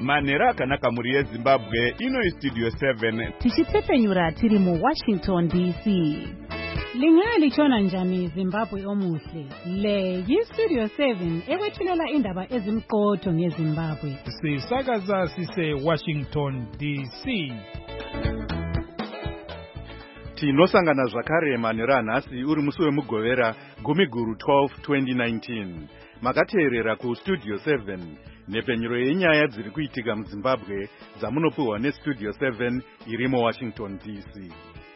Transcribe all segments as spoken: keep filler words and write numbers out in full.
manhero akanaka mhuri yezimbabwe. Ino istudio seven tichitsepenyura tiri mu Washington D C. Lingaya lichona njani Zimbabwe omuhle. Le yistudio seven ekwethulela indaba ezimqotho ngeZimbabwe. Sisakaza sise Washington D C. Tinosangana zvakare manhero anhasi uri musi wemugovera gumi guru twelve twenty nineteen. Makateerera ku Studio seven nepenyuro yenyaya dziri kuitika muZimbabwe dzamunopuhwa neStudio seven iri muWashington D C.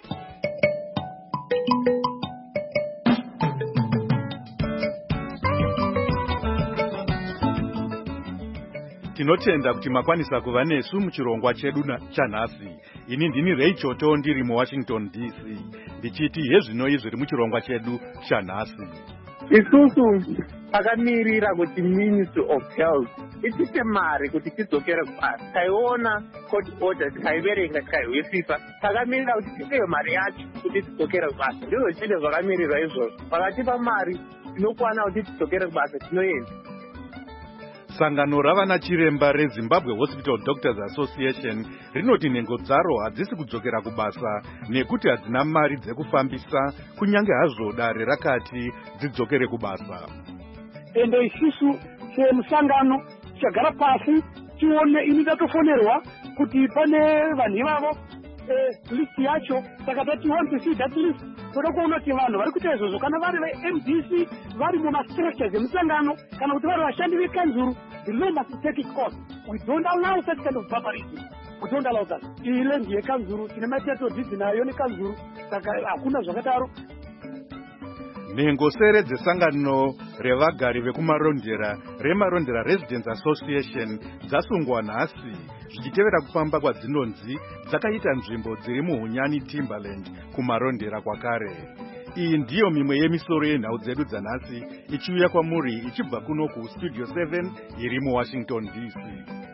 Tinotenda kuti makwanisa kuva nesu muchirongwa chedu chanhasi. Ini ndini Rachel Choto ndiri muWashington D C. Ndichiti hezvinoi zviri muchirongwa chedu chanhasi. Isusu takamirira kuti Ministry of Health itipe mari kuti tidzokere kubasa. Taiona court order tikaiverenga tikaiwisisa. Takamirira kuti tipewe mari yacho kuti tidzokere kubasa. Ndizvo chete zvakamirirwa izvozvo. Vakatipa mari tinokwana kuti tidzokere kubasa tinoenda. Sangano ravana chiremba reZimbabwe Hospital Doctors Association rinoti nhengo dzaro hadzisi kudzokera kubasa nekuti hadzina mari dzekufambisa kunyange hazvo dare rakati dzidzokere kubasa. Ende isusu semusangano chagara pasi tione ini ndatofonerwa kuti pane vanhu ivavo list yacho saka tati want to see that list. Toda kuona kuti vanhu vari kuita izvozvo kana vari ve-M D C vari mumastructures emusangano kana kuti vari vashandi vekanzuru. The law must take its course. We don't allow such kind of barbarism. We don't allow that. Ile ndiye kanzuru tine mateto dzidzi nayo nekanzuru saka hakuna zvakadaro. Nhengo sere dzesangano revagari vekumarondera remarondera Residents Association dzasungwa nhasi zvichitevera kufamba kwadzinonzi dzakaita nzvimbo dziri muHunyani Timberland kumarondera kwakare. Iyi ndiyo mimwe yemisoro yenhau dzedu dzanhasi ichiuya kwamuri ichibva kuno ku Studio seven iri muWashington D C.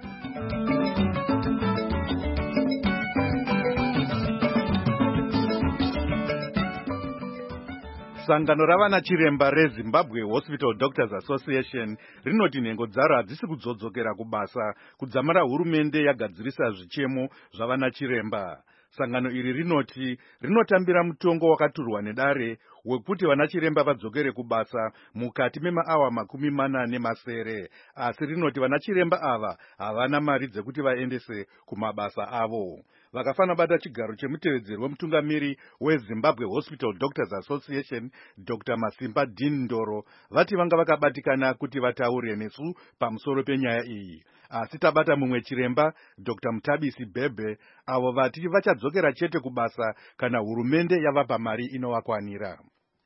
Sangano ravana chiremba reZimbabwe Hospital Doctors Association rinoti nhengo dzaro hadzisi kudzodzokera kubasa kudzamara hurumende yagadzirisa zvichemo zvavana chiremba. Sangano iri rinoti rinotambira mutongo wakaturwa nedare wekuti vana chiremba vadzokere kubasa mukati memaawa makumi mana nemasere, asi rinoti vana chiremba ava havana mari dzekuti vaendese kumabasa avo. Vakafana bata chigaro chemutevedzeri wemutungamiri weZimbabwe Hospital Doctors Association Doctor Masimba Dean Ndoro vati vanga vakabatikana kuti vataure nesu pamusoro penyaya iyi. Asi tabata mumwe chiremba Doctor Mtabisi Bhebhe avo vati vachadzokera chete kubasa kana hurumende yavapa mari inovakwanira.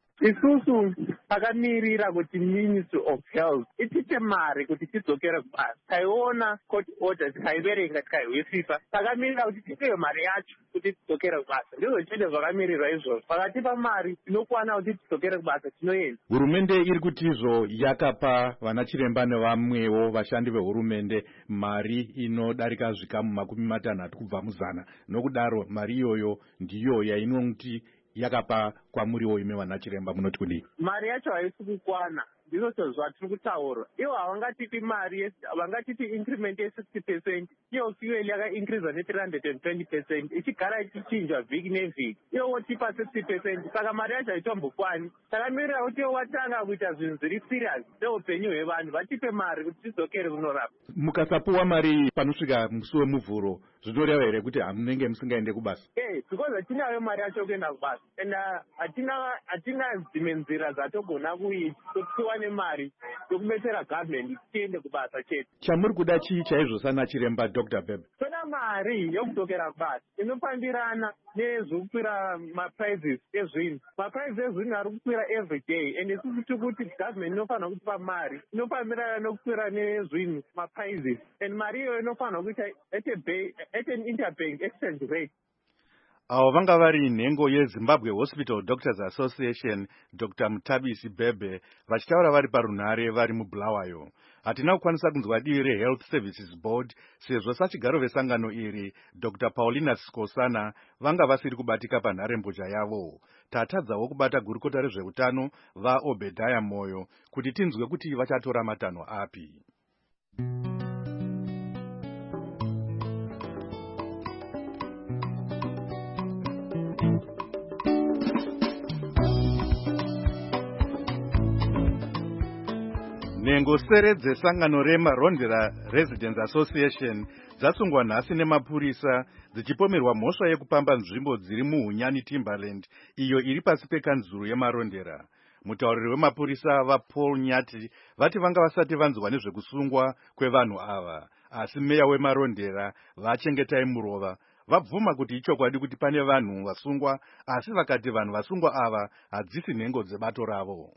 Isusu takamirira kuti Ministry of Health itipe mari kuti tidzokere kubasa. Taiona court order tikaiverenga tikaiwisisa. Takamirira kuti tipewe mari yacho kuti tidzokere kubasa. Ndizvo chete zvakamirirwa izvozvo. Vakatipa mari tinokwana kuti tidzokere kubasa tinoenda. Hurumende iri kuti izvo yakapa vana chiremba nevamwewo vashandi vehurumende mari inodarika zvikamu makumi matanhatu kubva muzana. Nokudaro mari iyoyo ndiyo yainoti yakapa kwamuriwo ime vana chiremba munoti kudii? Mari yacho haisi kukwana. Ndizvo zvatiri kutaura. Ivo havangatipi mari, havangatipi increment ye-sixty percent. Iyo fuel yaka-increase ne-three hundred twenty percent. Ichigara ichichinjwa vhiki nevhiki. Iyo wotipa sixty percent. Saka mari yacho haitombokwana. Takamirira kuti watanga kuita zvinhu zviri serious neupenyu hwevanhu vatipe mari kuti tidzokere kunorapa. Mukasapuwa mari panosvika musi wemuvhuro zvinoreva here kuti hamunenge musingaende kubasa? Eh, because hatinayo mari yacho kuenda kubasa. And hatina hatina dzimwe nzira dzatogona kupiwa nemari yokubetsera government tiende kubasa chete. Chamuri kuda chii chaizvo sana chiremba Doctor Bhebhe? Toda mari yokudzokera kubasa inofambirana nezvokukwira maprices ezvinhu. Maprices ezvinhu ari kukwira every day and isusu tiri kuti government inofanira kutipa mari inofambirana nokukwira nezvinhu maprices and mari iyoyo inofanira kuita at a bay at an interbank exchange rate. Avo vanga vari nhengo yeZimbabwe Hospital Doctors Association Doctor Mtabisi Bhebhe vachitaura vari parunhare vari muBulawayo. Hatina kukwanisa kunzwa divi reHealth Services Board sezvo sachigaro vesangano iri Doctor Paulina Skosana vanga vasiri kubatika panharembozha yavo. Tatadzawo kubata gurukota rezveutano vaObedhaya Moyo kuti tinzwe kuti vachatora matanho api. Nhengo sere dzesangano reMarondera Residents Association dzasungwa nhasi nemapurisa dzichipomerwa mhosva yekupamba nzvimbo dziri muHunyani Timberland iyo iri pasi pekanzuru yeMarondera. Mutauriri wemapurisa vaPaul Nyati vati vanga vasati vanzwa nezvekusungwa kwevanhu ava, asi meya weMarondera vaChengetai Murova vabvuma kuti ichokwadi kuti pane vanhu vasungwa, asi vakati vanhu vasungwa ava hadzisi nhengo dzebato ravo.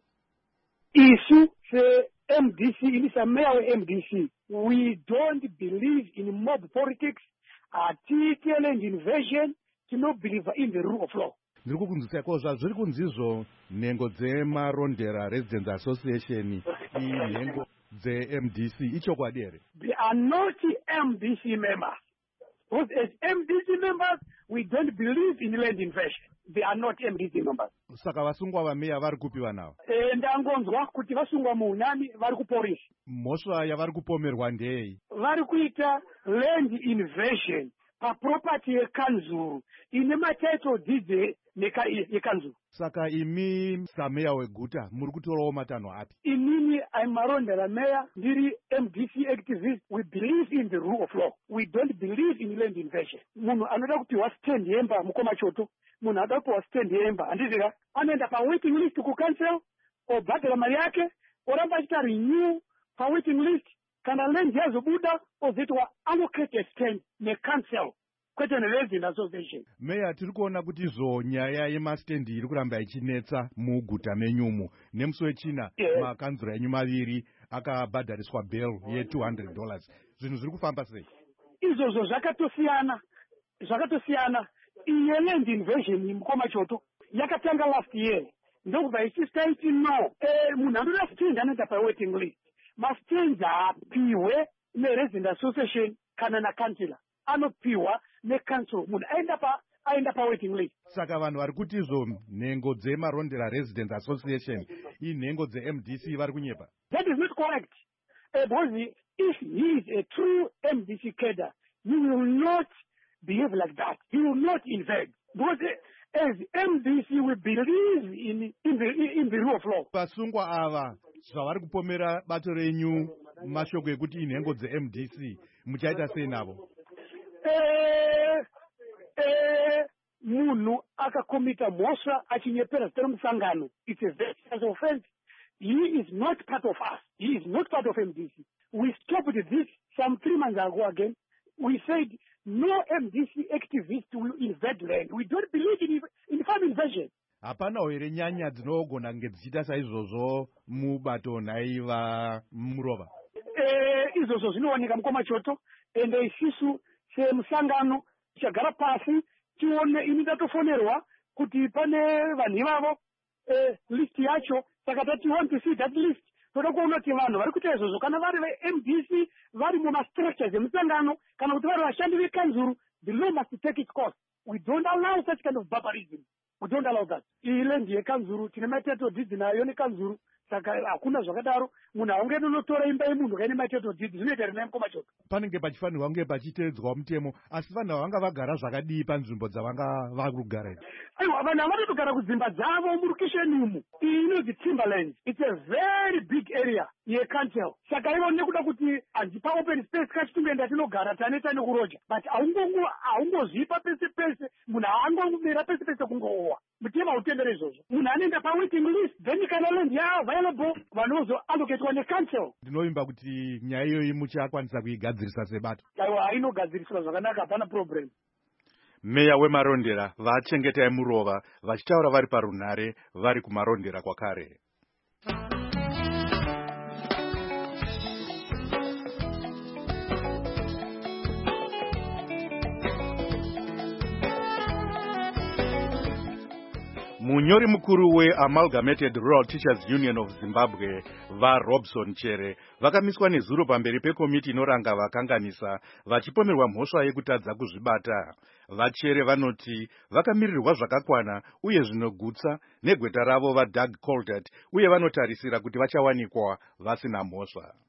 Isu se-M D C ilisa meya we-M D C, we don't believe in mob politics, hatiti land invasion, tino believe in the rule of law. Ndiri kukunzwisisa kozva zviri kunzizvo nhengo dzeMarondera Residents Association inhengo dze-M D C ichokwadi here? They are not M D C members. Because as M D C members, we don't believe in land invasion. They are not M D C members. Saka vasungwa vameya vari kupi vanava? E, ndangonzwa kuti vasungwa muHunyani vari kupolisi. Mhosva yavari kupomerwa ndei? Vari kuita land invasion paproperty yekanzuru ine matitle deeds yekanzuru. Saka imi sameya weguta muri kutorawo matanho api? Inini aiMarondera meya ndiri M D C activist. We believe in the rule of law. We don't believe in land invasion. Munhu anoda kupiwa stand yemba mukoma choto, munhu anoda kupiwa stand yemba handizika anoenda pa waiting list ku council obhadhara mari yake oramba achita renew pa waiting list, kana land yazobuda ozoitwa allocate stand necouncil kwete neresident association. Meya, tiri kuona kuti izvo nyaya yemastendi iri kuramba ichinetsa muguta menyumu. Nemusi wechina yeah. makanzura enyu maviri akabhadhariswa bail ye two hundred dollars. Zvinhu zviri kufamba sei? Izvozvo zvakatosiyana zvakatosiyana iye land invasion mukoma choto yakatanga last year ndokubva ichistaiti no eh, munhu anoda stand anoenda pawaiting list. Mastands haapiwe neresident association kana nakansila, anopiwa necouncil. Munhu aenda pa aenda pa waiting list. Saka vanhu vari kuti izvo nhengo dzeMarondera Residents Association inhengo dze-M D C vari kunyepa? That is not correct. Uh, because if he is a true M D C cadre, he will not behave like that. He will not invade. Because uh, as M D C, we believe in, in, the, in the rule of law. Vasungwa ava zvavari kupomera bato renyu mashoko ekuti inhengo dze-M D C muchaita sei navo? Eh, eh, munhu akakomita mhosva achinyepera zita remusangano, it's a very serious offense. He is not part of us. He is not part of M D C. We stopped this some three months ago again. We said no M D C activist will invade land. We don't believe in, in farm invasion. Hapanawo here nyanya dzinogona kunge dzichiita saizvozvo mubato naiva Murova? Eh, izvozvo zvinowanika mukoma choto, ende isisu semusangano tichagara pasi tione ini ndatofonerwa kuti pane vanhu ivavo eh, list yacho, saka tati want to see that list. Toda kuona kuti vanhu vari kuita izvozvo kana vari ve-M D C vari mumastructures emusangano kana kuti vari vashandi vekanzuru, the law must take its course. We don't allow such kind of barbarism. We don't allow that. Iyi land yekanzuru tine matitle deeds nayo nekanzuru, saka hakuna zvakadaro. Munhu haungendi unotora imba yemunhu kaine matitle deeds, zvinoita rina mukoma choto. Panenge pachifanirwa kunge pachiteedzwa mutemo, asi vanhu vanga vagara zvakadii panzvimbo dzavanga vari kugara idzi? Aiwa, vanhu havatotogara kudzimba dzavo murukisheni umu. Iyi inonzi Timberlands. It's a very big area yeCouncil. Saka ivo nekuda kuti handipa open space kachi tungoenda tinogara taneta nekuroja. But haungozvipa pese pese, munhu haangomira pese pese kungowa. Mutema hautendere izvozvo. Munhu anoenda pa-waiting list, then kana land ya-available, vanhu vozoallocatwa necouncil. Ndinovimba kuti nyaya iyoyi muchakwanisa kuigadzirisa sebato? Aiwa, hainogadziriswa zvakanaka, hapana problem. Meya weMarondera vaChengetai Murova vachitaura vari parunhare vari kuMarondera kwakare. Munyori mukuru weAmalgamated Rural Teachers Union of Zimbabwe vaRobson Chere vakamiswa nezuro pamberi pekomiti inoranga vakanganisa vachipomerwa mhosva yekutadza kuzvibata. VaChere vanoti vakamirirwa zvakakwana uye zvinogutsa negweta ravo vaDoug Coltert uye vanotarisira kuti vachawanikwa vasina mhosva.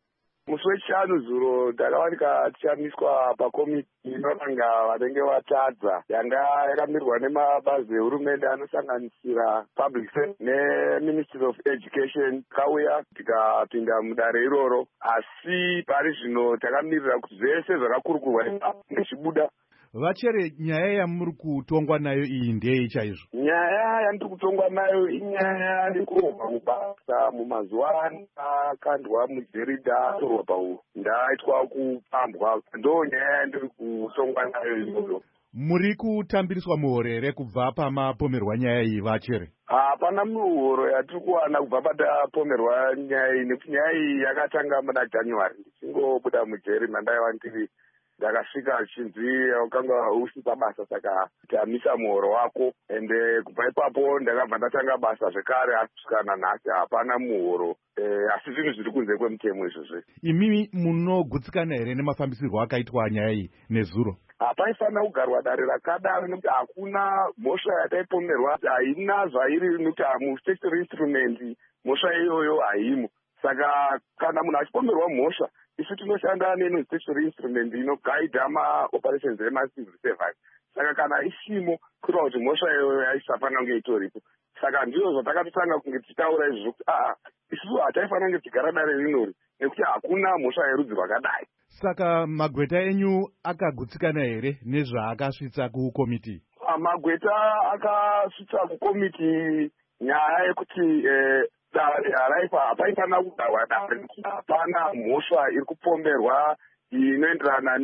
musi wechishanu zuro ndakawanika tichamiswa pakomiti inoranga vanenge vatadza yanga yakamirwa nemabazi ehurumende anosanganisira public service neministry of education. Takauya tikapinda mudare iroro, asi pari zvino takamirira kuti zvese zvakakurukurwa zvichibuda. Vachere, nyaya yamuri kutongwa nayo iyi ndei chaizvo? Nyaya yandiri kutongwa nayo inyaya yekuromba mubasa. Mumazuva ano akandwa mujerida atorwa pauro ndaitwa kupambwa, ndo nyaya yandiri kutongwa nayo iyoyo. Muri kutambiriswa muhoro here kubva pamapomerwa nyaya iyi Vachere? Hapana muhoro yatiri kuwana kubva patapomerwa nyaya iyi, nekuti nyaya iyi yakatanga muna January ndichingobuda mujeri mandaiva ndiri ndakasvika chinzi wakanga usipa basa, saka tamisa muhoro wako. Ende kubva ipapo ndakabva ndatanga basa zvekare, asvisika nanhasi hapana muhoro. Eh, asi zvinhu zviri kunze kwemutemo izvozve. Imi munogutsikana here nemafambisirwo akaitwa nyaya iyi nezuro? Hapaifanira kugarwa dare rakadaro, nekuti hakuna mhosva yataipomerwa, haina zvairi, nekuti mustatutory instrument mhosva iyoyo haimo. Saka kana munhu achipomerwa mhosva, isu tinoshanda neno-statutory instrument inogaidha ma-operations ema-civil service. Saka kana isimo kureva kuti mhosva iyoyo yaisafanira kunge itoripo. Saka ndizvo zvatakatotanga kunge tichitaura izvozvo kuti aa isusu hataifanira kunge tigara dare rinori, nekuti hakuna mhosva yerudzi rwakadai. Saka magweta enyu akagutsikana here nezvaakasvitsa kukomiti? Magweta akasvitsa kukomiti nyaya yekuti eh, hapaifanira kugarwa dare, hapana mhosva iri kupomerwa inoenderana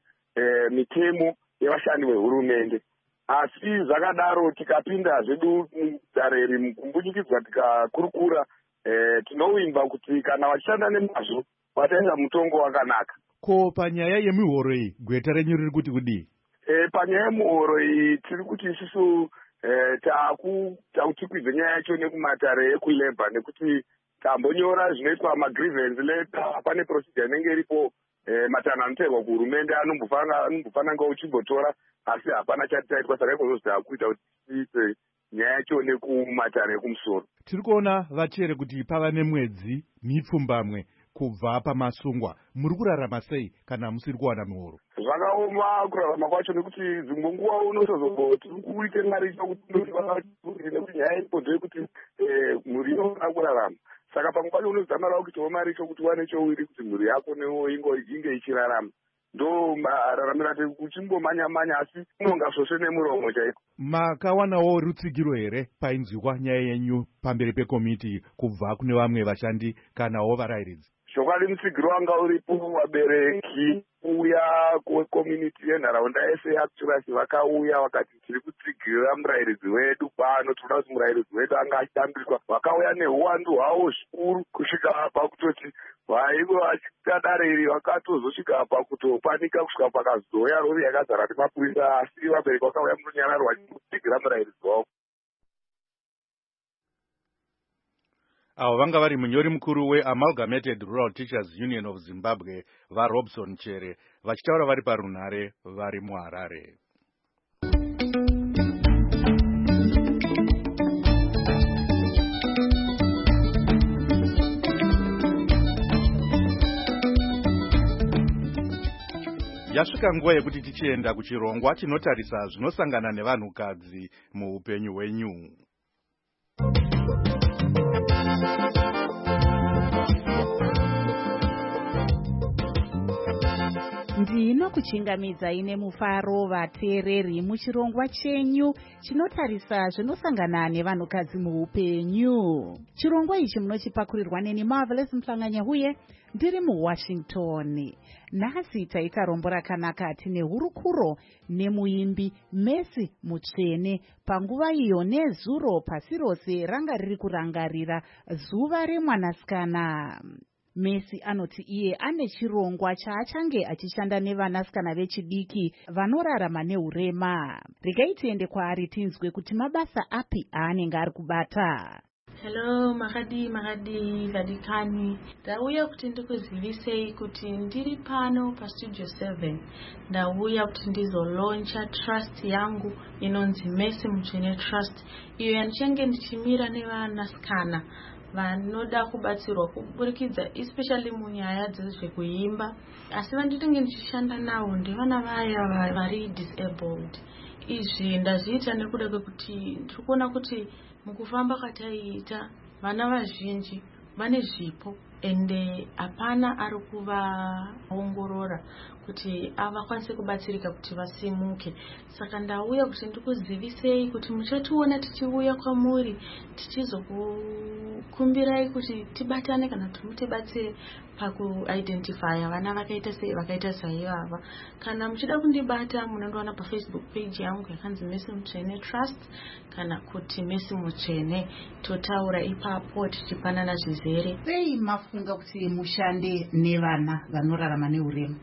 nemitemo yevashandi vehurumende. Asi zvakadaro tikapinda zvedu dare iri kumbunyikidzwa tikakurukura, tinovimba kuti kana vachishanda nemazvo vataisa mutongo wakanaka. Ko panyaya yemihoro iyi gweta renyu riri kuti kudii? Panyaya yemuhoro iyi tiri kuti isusu takuchikwidza nyaya yacho nekumatare ekulebha, nekuti tambonyora zvinoitwa magrievance letter. Pane procedure inenge iripo, matanho anoteerwa kuhurumende anombofana nga uchimbotora, asi hapana chati taitwa. Saka ikozvozvita kuita kuti tiise nyaya yacho nekumatare ekumusoro. Tiri kuona Vachere kuti pava nemwedzi mipfumbamwe kubva pamasungwa. Muri kurarama sei kana musiri kuwana muhoro? Zvakaoma kurarama kwacho, nekuti dzimwe nguva unotozoti kuite mari kuti nekuti nyaya iripo ndeyekuti mhuri inofana kurarama. Saka pamwe pacho unozitamara kuitawo mari chokuti wane chouiri kuti mhuri yako newo inge ichirarama. Ndo mararamira kuchimbomanya-manya, asi unonga svosve nemuromo chaiko. Makawanawo rutsigiro here painzwikwa nyaya yenyu pamberi pekomiti kubva kune vamwe vashandi kanawo varayiridzi? Zvokwadi mutsigiro wanga uripo. Vabereki uya kwekominiti yenharaunda yese yakuturasi vakauya vakati tiri kutsigirira murayiridzi wedu pano, tinoda kuti murayiridzi wedu anga achitambiriswa. Vakauya neuwandu hwavo zvikuru kusvika pakutoti vaivo vachita dare iri vakatozosvika pakutopanika kusvika pakazoya rori yakazara nemapurisa, asi vabereki vakauya murunyararo vachitsigirira murayiridzi wavo. Avo vanga vari munyori mukuru weAmalgamated Rural Teachers Union of Zimbabwe vaRobson Chere vachitaura vari parunhare vari muHarare. Yasvika nguva yekuti tichienda kuchirongwa chinotarisa zvinosangana nevanhukadzi muupenyu hwenyu. Ndinokuchingamidzai nemufaro vateereri muchirongwa chenyu chinotarisa zvinosangana nevanhukadzi muupenyu. Chirongwa ichi munochipakurirwa neni Marvelous Mhlanganyahuye ndiri muWashington. Nhasi taita rombo rakanaka tine hurukuro nemuimbi Messi Mutsvene panguva iyo nezuro pasi rose ranga riri kurangarira zuva remwanasikana. Messi anoti iye ane chirongwa chaachange achishanda nevanasikana vechidiki vanorarama neurema. Regai tiende kwaari tinzwe kuti mabasa api aanenge ari kubata. Hello, makadi makadi vadikani. Ndauya kuti ndikuzivisei kuti ndiri pano pa Studio seven. Ndauya kuti ndizolauncha trust yangu inonzi Messi Mutsvene Trust. Iyo yanichange ndichimira nevanasikana vanoda kubatsirwa kuburikidza especially munyaya dzezvekuimba, asi vandinenge ndichishanda navo ndevana vaya vari disabled. Izvi ndazviita nekuda kwekuti tiri kuona kuti mukufamba kwataiita vana vazhinji vane zvipo ende hapana ari kuvaongorora kuti vakwanise kubatsirika kuti vasimuke. Saka ndauya kuti ndikuzivisei kuti muchationa tichiuya kwamuri tichizokukumbirai kuti tibatane kana kuti mutibatsire pakuidentifya vana vakaita sei vakaita saivava. Kana muchida kundibata munondowana pafacebook page yangu yakanzi Messi Mutsvene Trust kana kuti Messi Mutsvene, totaura ipapo tichipanana zvizere. Sei mafunga kuti mushande nevana vanorarama neurema?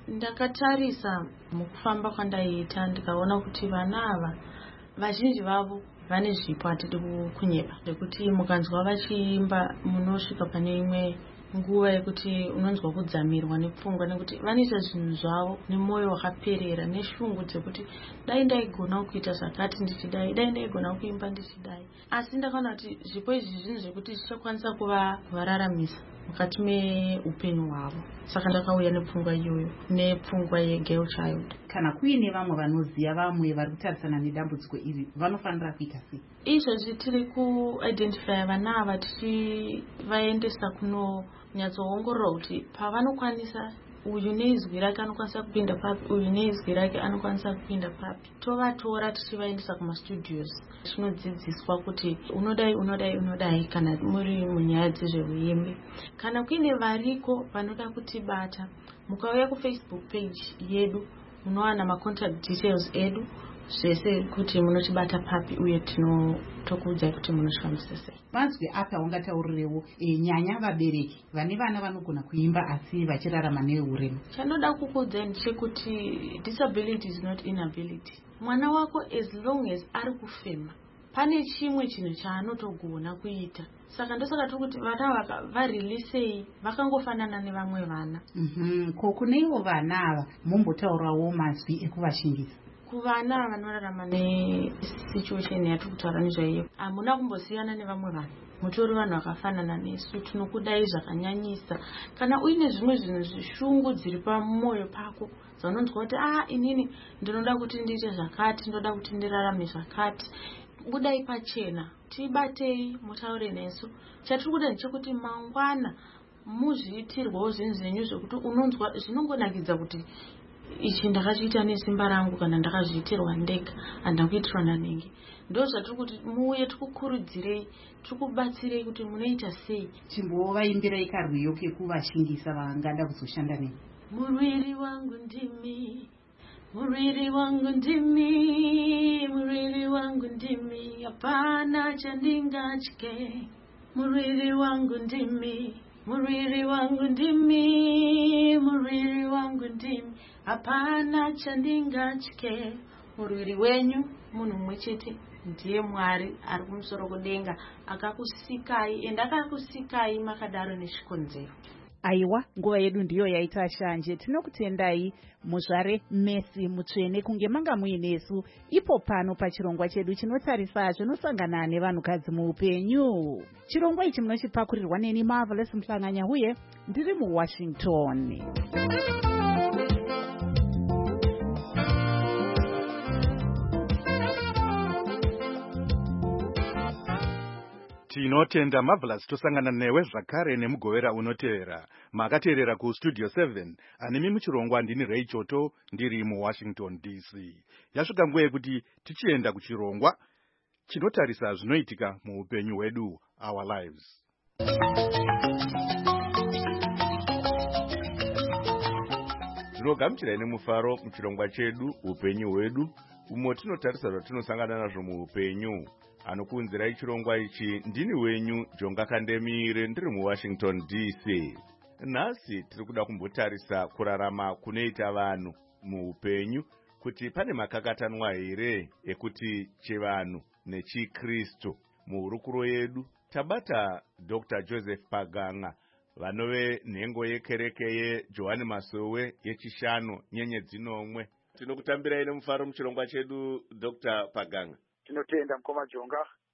Ndakatarisa mukufamba kwandaiita ndikaona kuti vana ava vazhinji vavo vane zvipo hatidi kunyeba, zvekuti mukanzwa vachiimba munosvika pane imwe nguva yekuti unonzwa kudzamirwa nepfungwa nekuti vanoita zvinhu zvavo nemwoyo wakaperera neshungu dzekuti dai ndaigona kuita zvakati ndichidai, dai ndaigona kuimba ndichidai. Asi ndakaona kuti zvipo izvi zvinhu zvekuti zvichakwanisa kuvararamisa mukati meupenyu hwavo. Saka ndakauya nepfungwa iyoyo, nepfungwa yegirl child. Kana kuine vamwe vanoziva vamwe vari kutarisana nedambudziko iri vanofanira kuita sei? Izvozvi tiri kuidentifya vana ava tichivaendesa kunonyatsoongorora kuti pavanokwanisa uyu neizwi rake anokwanisa kupinda papi, uyu neizwi rake anokwanisa kupinda papi. Tovatora tichivaendesa kumastudios tinodzidziswa kuti unodai unodai unodai kana muri munyaya dzezveuyimbi. Kana kuine variko vanoda kutibata, mukauya kufacebook page yedu munowana macontact details edu zvese kuti munotibata papi uye tinotokuudzai kuti munoshambisa sei. Vanzwi apa ungataurirewo e, nyanya vabereki vane vana vanogona kuimba asi vachirarama neurema. Chanoda kukuudzai ndechekuti disability is not inability. Mwana wako as long as ari kufema pane chimwe chinhu chaanotogona kuita. Saka ndosaka tiri kuti vana varilisei vakangofanana nevamwe vana. Mhm. Ko kuneivo vana ava mumbotaurawo mazwi ekuvashingisa kuvana vanorarama nesituation yatiri kutaura nezvaiyo. Hamuna kumbosiyana nevamwe vanhu, mutori vanhu vakafanana nesu, tinokudai zvakanyanyisa. Kana uine zvimwe zvinhu zvishungu dziri pamwoyo pako dzaunonzwa kuti ah inini ndinoda kuti ndiite zvakati, ndinoda kuti ndirarame zvakati, budai pachena tibatei mutaure nesu. Chatiri kuda ndechekuti mangwana muzviitirwawo zvinhu zvenyu zvekuti unonzwa zvinongonakidza kuti ichi ndakachiita nesimba rangu kana ndakazviitirwa ndega handina kuitirwa nanenge. Ndo zvatiri kuti muuye tikukurudzirei, tikubatsirei kuti munoita sei. Chimbovaimbirai karwiyo kekuvashingisa vangada kuzoshanda nei. Murwiri wangu ndimi, murwiri wangu ndimi, murwiri wangu ndimi, hapana chandingatye. Murwiri wangu ndimi, murwiri wangu ndimi, murwiri wangu ndimi, hapana chandingatye. Murwiri wenyu munhu mumwe chete, ndiye Mwari ari kumusoro kudenga akakusikai ende akakusikai makadaro neshikonzero. Aiwa, nguva yedu ndiyo yaita shanje. Tinokutendai muzvare Messi Mutsvene kunge manga muinesu ipo pano pachirongwa chedu chinotarisa zvinosangana nevanhukadzi muupenyu. Chirongwa ichi munochipakurirwa neni Marvelous Mhlanganya uye ndiri muWashington. Tinotenda Marvelous, tosangana newe zvakare nemugovera unoteera. Makateerera ku Studio seven, anemi muchirongwa ndini Ray Choto, ndiri muWashington D C. Yasvika nguva yekuti tichienda kuchirongwa chinotarisa zvinoitika muupenyu hwedu, our lives. Tinogamuchirai nemufaro muchirongwa chedu upenyu hwedu, umo tinotarisa zvatinosangana nazvo muupenyu. Anokuunzirai chirongwa ichi ndini wenyu Jonga Kandemire, ndiri muWashington D C. Nhasi tiri kuda kumbotarisa kurarama kunoita vanhu muupenyu, kuti pane makakatanwa here ekuti chevanhu nechikristu. Muhurukuro yedu tabata Doctor Joseph Paganga, vanove nhengo yekereke yeJohani Masowe yechishanu nyenyedzi nomwe. Tinokutambirai nemufaro muchirongwa chedu Doctor Paganga. Tinotenda mukoma Jonga.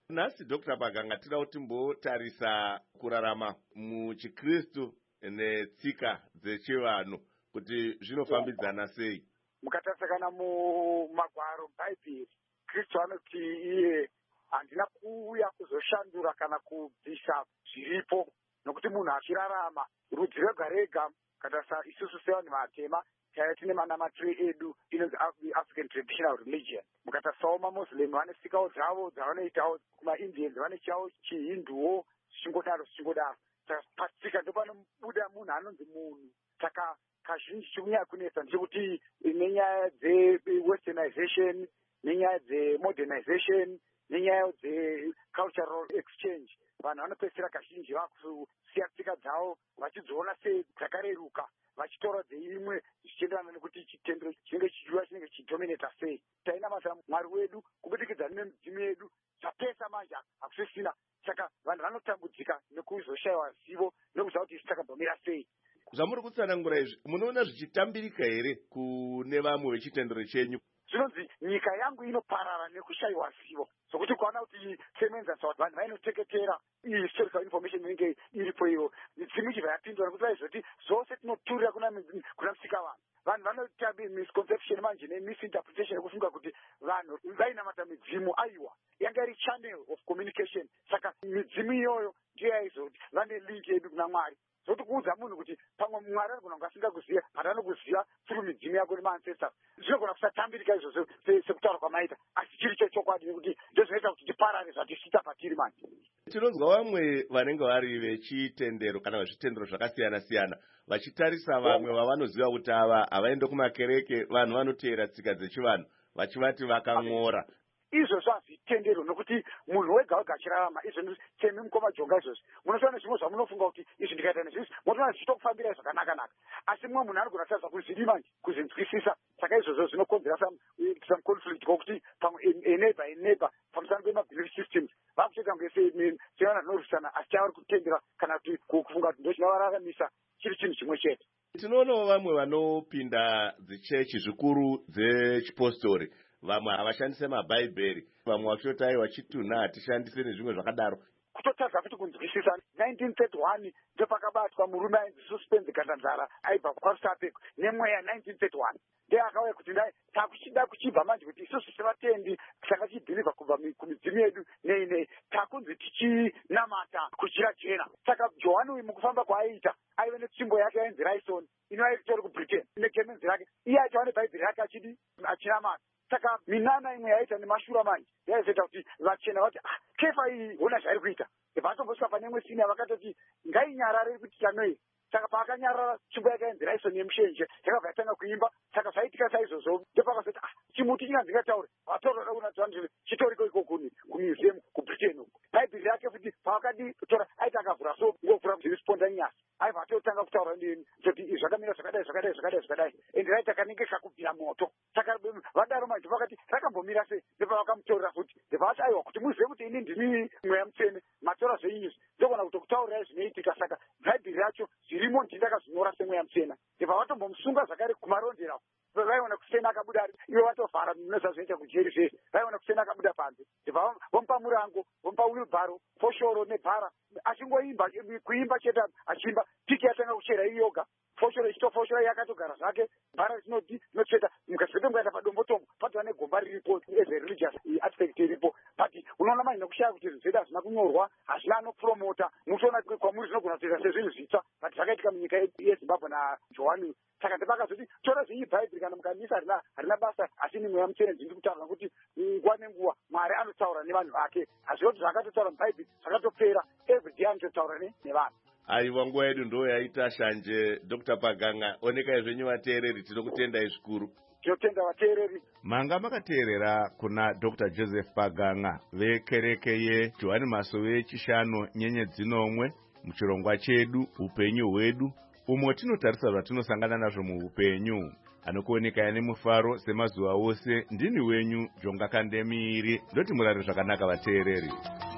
nhasi Dr Paganga tida kuti timbotarisa kurarama muchikristu netsika dzechivanhu kuti zvinofambidzana sei. Mukatarisa kana mumagwaro bhaibheri Kristu anoti iye handina kuuya kuzoshandura kana kubvisa zviripo, nokuti munhu achirarama rudzi rega rega. Katarisa isusu sevanhu vatema chaiva tine manamatire edu inonzi African traditional religion. Mukatarisawo maMuslim vane tsikawo dzavo dzavanoitawo, kumaIndians vane chavo chihinduwo zvichingodaro zvichingodaro. Patsika ndo panobuda munhu anonzi munhu. Saka kazhinji chikunyanya kunetsa ndechekuti nenyaya dzewesternization, nenyaya dzemodernization, nenyaya dzecultural exchange, vanhu vanopedzisira kazhinji vakusiya tsika dzavo vachidziona sedzakareruka, vachitora dzeimwe zvichienderana nekuti chitendero chinenge chichiva chinenge chichidominata sei. Tainamata Mwari wedu kubudikidza nemidzimu yedu, zvapesa manje hakusisina. Saka vanhu vanotambudzika nekuzoshayiwa zivo nokuziva kuti takambomira sei. Zvamuri kutsanangura izvi munoona zvichitambirika here kune vamwe vechitendero chenyu? Zvinonzi nyika yangu inoparara nekushayiwa zivo, sokuti kuona kuti semenza vanhu vainoteketera historical information inenge iripo iyo. Midzimu ichibva yapindwa nekuti vaizoti zvose tinoturira kuna musika vanhu. Vanhu vanoita misconception manje nemisinterpretation yekufunga kuti vanhu vainamata midzimu. Aiwa, yanga iri channel of communication. Saka midzimu iyoyo ndiyo yaizoti vane link yedu kuna Mwari. Zoti kuudza munhu kuti pamwe Mwari anogona kunge asingakuziva, hata anokuziva through midzimu yako nemancestors. Zvinogona kusatambirika izvozvo sekutaura kwamaita, asi chiri chochokwadi nekuti ndozvinoita kuti tiparare zvatisita patiri manje. Tinonzwa vamwe vanenge vari vechitendero kana vezvitendero zvakasiyana siyana vachitarisa vamwe vavanoziva kuti ava havaende kumakereke, vanhu vanoteera tsika dzechivanhu, vachivati vakang'ora. Izvozvo hazvitendero nokuti munhu wega wega achirarama. Izvo semi mukomajonga izvozvo munotoona zvimwe zvamunofunga kuti izvi ndikaita nezvisi munotoona zvichitokufambirai zvakanaka-naka, asi mumwe munhu anogona kutarisa kuzvidi manje kuzinzwisisa. Saka izvozvo zvinokonzera some conflict kokuti pamwe eneighbor eneighbor pamusana pemabelief systems vakutoita kunge sevanhu vanorwisana, asi chavari kutendera kana kuti kufunga kuti ndo chinovararamisa chiri chinhu chimwe chete. Tinoonawo vamwe vanopinda dzichechi zvikuru dzechipostori, vamwe havashandise mabhaibheri, vamwe vachotai vachitunha hatishandise nezvimwe zvakadaro. Kutotadza kuti kunzwisisa nineteen thirty-one ndopakabatwa murume ainzi Suspense Gandanzara aibva kwaRusape nemweya nineteen thirty-one. Ndiye akauya kuti ndai takuchida kuchibva manje kuti isusu sevatendi saka chibhilivha kubva kumidzimu yedu nei nei takunzi tichinamata kujira jena. Saka Johani uyu mukufamba kwaaiita aive netsvimbo yake yainzi Raison inoaitori kuBritain negemenzi rake, iye achiva nebhaibheri rake achidi achinamata. Saka minana imwe yaita nemashura manje yaizoita kuti vachena vati ah, kefa iyi hona zvairi kuita. Vatombosvika pane imwe sini vakatoti ngainyarare kuti chanoi. Saka paakanyarara tsvimbo yake yainzi Raison yemushenje yakabva yatanga kuimba. Saka zvaitika saizvozvo ndopakazoti ah, chimuti chinganzi ngataure vatorora kuna twanzi chitoriko ikoko kumuseum kuBritain uko. Bhaibheri rake futi pavakadi kutora aiti akavhura so ngovhura zvirisponda nyasi aibva atotanga kutaura ndini kuti izvi zvakamira zvakadai zvakadai zvakadai zvakadai ende raita kanenge kakubvira moto. Saka vadaro manje vakati rakambomira sei ndopavakamutorera futi ndopavati aiwa kuti muzive kuti ini ndini mweya mutsvene matora zveizvi ndogona kutokutaurirai zvinoitika. Saka bhaibheri racho zvirimo ndindakazvinyora semweya mutsvena ndopavatombomusunga zvakare kumarondera vaiona kusena akabuda ivo vatovhara nezvazvinoita kujeri zvese vaiona kusena akabuda panze vomupa murango vomupa wilbharo foshoro nebhara achingoimba kuimba chete achimba piki yatanga kuchera iyoga foshoro ichitofoshora yakatogara zvake bhara rinoti rinotsveta mukazive mukaenda padombotombo patova negomba riripo as a religious aspect iripo but unoona manje nekushaya kuti zvinhu zvedu hazvina kunyorwa hazvina anopromota mutoona kwamuri zvinogona kutoita sezvinhu zvitsva but zvakaitika munyika yeZimbabwe naJohani. Saka ndipakazoti tora zveiyi bhaibheri kana mukanisa harina harina basa asi ni mweya mutsvene ndiri kutaura kuti nguva nenguva Mwari anotaura nevanhu vake. Hazvoti zvakatotaura mubhaibheri zvakatopera, everyday anototaura nevanhu. Aiwa, nguva yedu ndo yaita shanje. Dr Paganga, onekai zvenyu vateereri, tinokutendai zvikuru. Tinotenda vateereri. Manga makateerera kuna Dr Joseph Paganga vekereke yeJohani Masowe chishanu nyenyedzi nomwe muchirongwa chedu upenyu hwedu, umwe tinotarisa zvatinosangana nazvo muupenyu. Anokuoneka nemufaro semazuva ose. Ndini wenyu Jonga Kandemiri. Ndoti murare zvakanaka vateereri.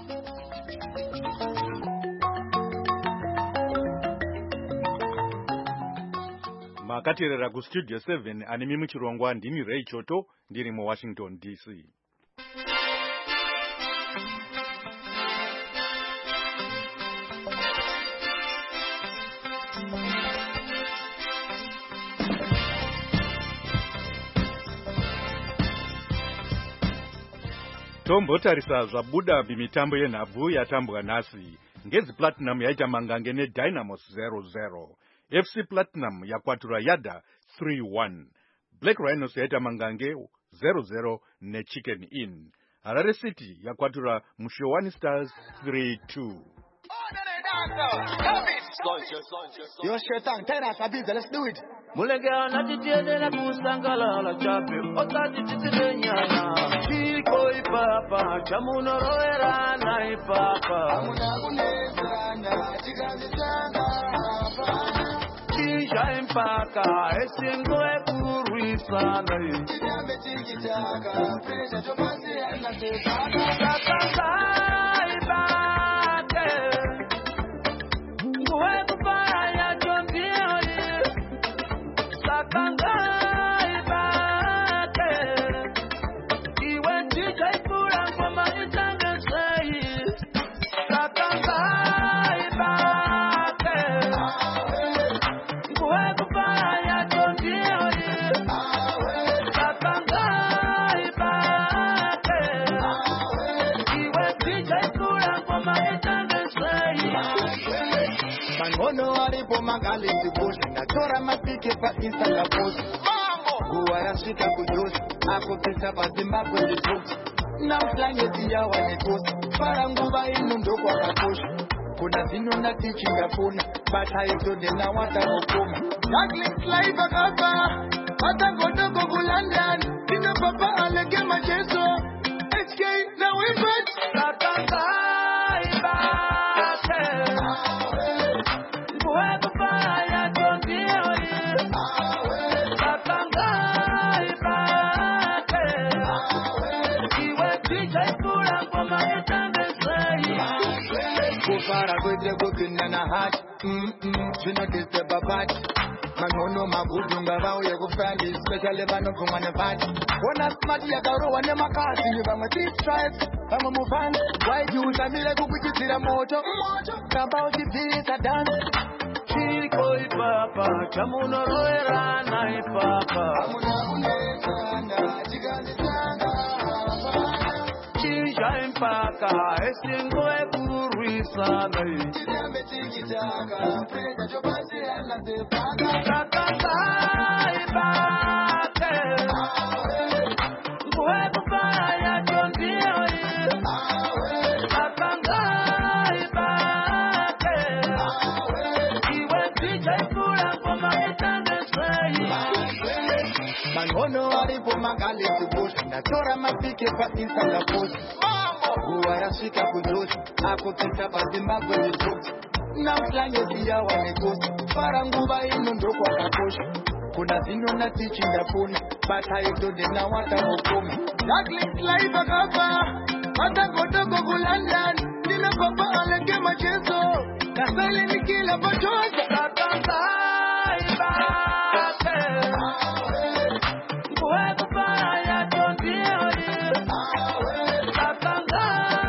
Makateerera kustudio seven anemi muchirongwa. Ndini Ray Choto ndiri muWashington D C. tombotarisa zvabuda bimitambo yenhabvu yatambwa nhasi. Ngezi Platinum yaita mangange neDynamos zero zero. F C Platinum yakwatura Yada three one. Black Rhinos yaita mangange zero zero neChicken Inn. Harare City yakwatura Mushowani Stars three two. Yo, Shetan, tell us, Abiza, let's do it. Mulega na titiede na kusangala la chape otati titiede nyana chiko ipapa chamuno roera na ipapa amuna kuneza na chigazi sanga hapana chisha impaka esingo ekuruisa na inyambe chikitaka pesa tomasi ana tepaka sakanga ibake nguwe kupaya chombioni Kangai bake, iwe tijai pura kwa manitange sei. Kangai bake, kuwe kupaya tondioni. Kangai bake, iwe tijai pura kwa manitange sei. Mangono alipo magali zibushi na chora mapike pa Instagram post. Guarashika kujusi ako pesa pa Zimbabwe lipost. Na uslange siya wanipost para nguva inu ndo kwa kapush. Kuna zinu na tichinga puna but haito dena wata mokuma. Juggling life akapa hata kodoko kulandan. Ina papa alege macheso H K na wipet Kakanga ibate Kufara kwete kukina na hat Mm-mm, chino kiste babat Mangono magudunga vau ya kufandi Especially vano kumane vati Wana smati ya garo wane makasi Vama three stripes, vama mufan Why you utamile kukuchitira moto Kamba usipisa dance Chiko ipapa, chamuno roera na ipapa Amuna unesa na chigazi sanga Chisha impaka, esingo ekuruisa na Chinyambe chikitaka, presa chobasi ana tepaka Kakanga ibake Nguwe kupaya chondioni Kakanga ibake Iwe tijai kura kwa mahitange sei Mangono alipo magali zibushi na chora mapike pa Instagram post. Guarashika kujusi ako pesa pa Zimbabwe lipost. Na uslange siya wanipost para nguva inu ndo kwa kapush. Kuna zinu na tichinga puna but haito dena wata mokuma. Juggling life akapa hata kodoko kulandan. Nina papa alege macheso kasali nikila pachoza. Kakanga ibake Nguwe kupaya tondioni Kakanga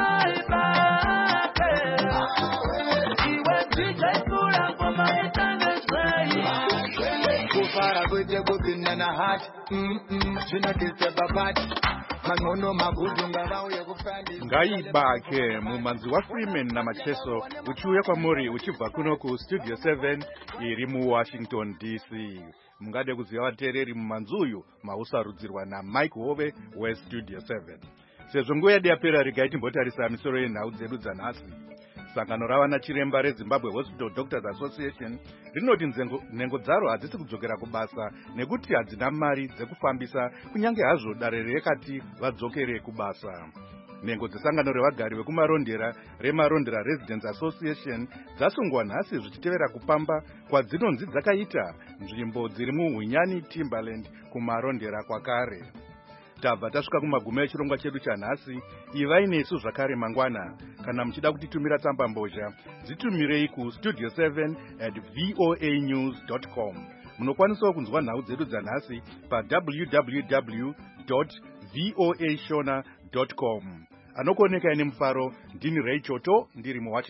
ibake Iwe tijai kura kwa mahitange sei Kufara kwete kukina na hat Mm-mm, chino kiste babat Mangono magudunga vau ya kufandi Ngaibake mumanzi wa Freeman na Macheso uchiuya kwa muri uchibva kuno ku Studio seven iri mu Washington D C. Mungade kuziva vateereri mumanzi uyu mausarudzirwa na Mike Hove we Studio seven. Sezvo nguva yedu yapera regai timbotarisa misoro yenhau dzedu dzanhasi. Sangano ravana chiremba reZimbabwe Hospital Doctors Association rinoti nhengo dzaro hadzisi kudzokera kubasa nekuti hadzina mari dzekufambisa kunyange hazvo dare rekati vadzokere kubasa. Nhengo dzesangano revagari vekumarondera remarondera Residents Association dzasungwa nhasi zvichitevera kupamba kwadzinonzi dzakaita nzvimbo dziri muHunyani Timberland kumarondera kwakare. Tabva tasvika kumagumo echirongwa chedu chanhasi. Ivai nesu zvakare mangwana. Kana muchida kutitumira tsamba mbozha dzitumirei ku studio seven at voa news dot com. Munokwanisawo kunzwa nhau dzedu dzanhasi pa w w w dot voa shona dot com. Anokuoneka ine mufaro ndini Ray Choto ndiri muWashington.